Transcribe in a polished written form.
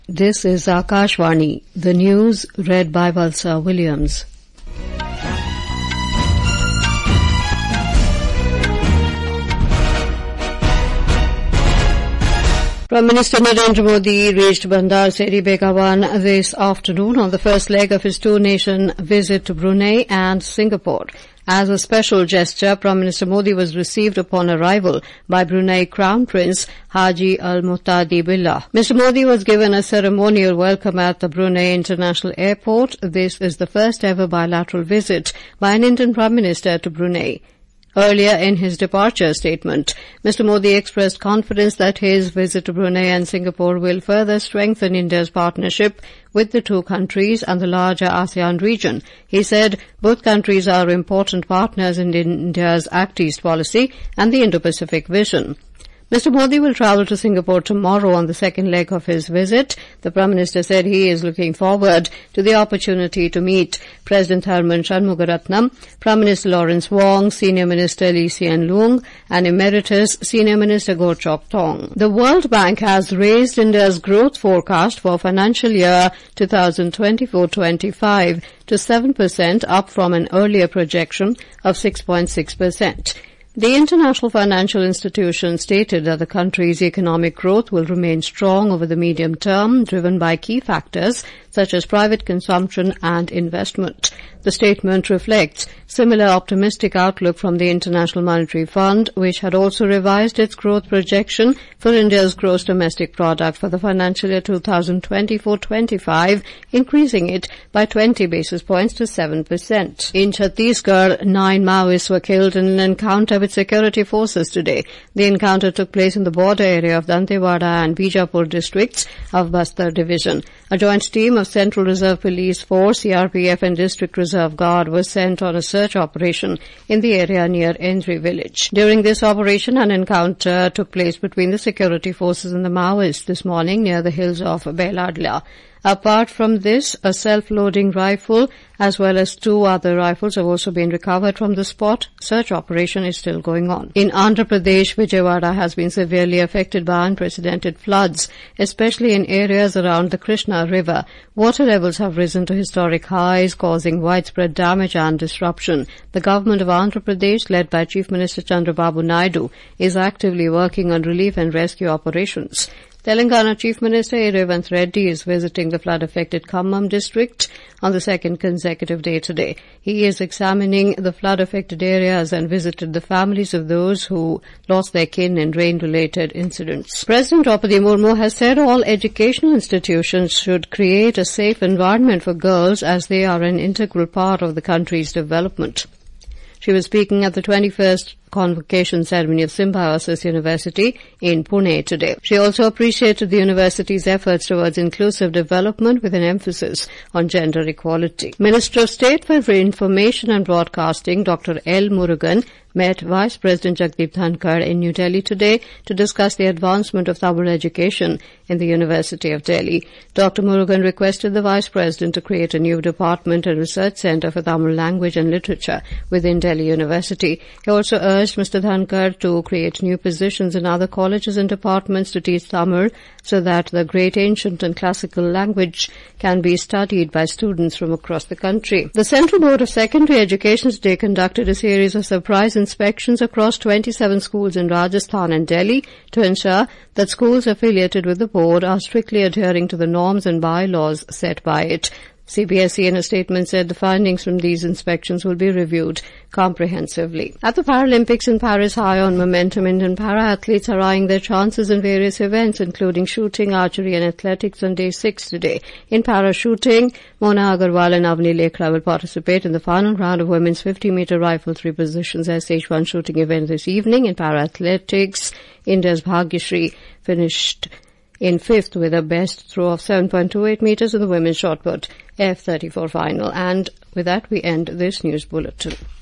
This is Akashvani, the news read by Valsa Williams. Prime Minister Narendra Modi reached Bandar Seri Begawan this afternoon on the first leg of his two-nation visit to Brunei and Singapore. As a special gesture, Prime Minister Modi was received upon arrival by Brunei Crown Prince Haji Al Muhtadi Billah. Mr. Modi was given a ceremonial welcome at the Brunei International Airport. This is the first ever bilateral visit by an Indian Prime Minister to Brunei. Earlier in his departure statement, Mr. Modi expressed confidence that his visit to Brunei and Singapore will further strengthen India's partnership with the two countries and the larger ASEAN region. He said both countries are important partners in India's Act East policy and the Indo-Pacific vision. Mr. Modi will travel to Singapore tomorrow on the second leg of his visit. The Prime Minister said he is looking forward to the opportunity to meet President Tharman Shanmugaratnam, Prime Minister Lawrence Wong, Senior Minister Lee Hsien Loong, and Emeritus Senior Minister Goh Chok Tong. The World Bank has raised India's growth forecast for financial year 2024-25 to 7%, up from an earlier projection of 6.6%. The international financial institution stated that the country's economic growth will remain strong over the medium term, driven by key factors such as private consumption and investment. The statement reflects similar optimistic outlook from the International Monetary Fund, which had also revised its growth projection for India's gross domestic product for the financial year 2024-25, increasing it by 20 basis points to 7%. In Chhattisgarh, 9 Maoists were killed in an encounter with security forces today. The encounter took place in the border area of Dantewada and Bijapur districts of Bastar Division. A joint team of Central Reserve Police Force, CRPF and District Reserve Guard was sent on a search operation in the area near Endri village. During this operation, an encounter took place between the security forces and the Maoists this morning near the hills of Beladla. Apart from this, a self-loading rifle as well as 2 other rifles have also been recovered from the spot. Search operation is still going on. In Andhra Pradesh, Vijayawada has been severely affected by unprecedented floods, especially in areas around the Krishna River. Water levels have risen to historic highs, causing widespread damage and disruption. The government of Andhra Pradesh, led by Chief Minister Chandrababu Naidu, is actively working on relief and rescue operations. Telangana Chief Minister A. Revanth Reddy is visiting the flood-affected Khammam district on the second consecutive day today. He is examining the flood-affected areas and visited the families of those who lost their kin in rain-related incidents. President Draupadi Murmu has said all educational institutions should create a safe environment for girls as they are an integral part of the country's development. She was speaking at the 21st convocation ceremony of Symbiosis University in Pune today. She also appreciated the university's efforts towards inclusive development with an emphasis on gender equality. Minister of State for Information and Broadcasting, Dr. L. Murugan, met Vice President Jagdeep Dhankar in New Delhi today to discuss the advancement of Tamil education in the University of Delhi. Dr. Murugan requested the Vice President to create a new department and research centre for Tamil language and literature within Delhi University. He also urged Mr. Dhankar to create new positions in other colleges and departments to teach Tamil so that the great ancient and classical language can be studied by students from across the country. The Central Board of Secondary Education today conducted a series of surprise inspections across 27 schools in Rajasthan and Delhi to ensure that schools affiliated with the board are strictly adhering to the norms and bylaws set by it. CBSE in a statement said the findings from these inspections will be reviewed comprehensively. At the Paralympics in Paris, high on momentum, Indian para-athletes are eyeing their chances in various events, including shooting, archery and athletics on day 6 today. In para-shooting, Mona Agarwal and Avni Lekhra will participate in the final round of women's 50-meter rifle 3 positions SH1 shooting event this evening. In para-athletics, India's Bhagyashree finished in 5th with a best throw of 7.28 meters in the women's shot put F34 final. And with that, we end this news bulletin.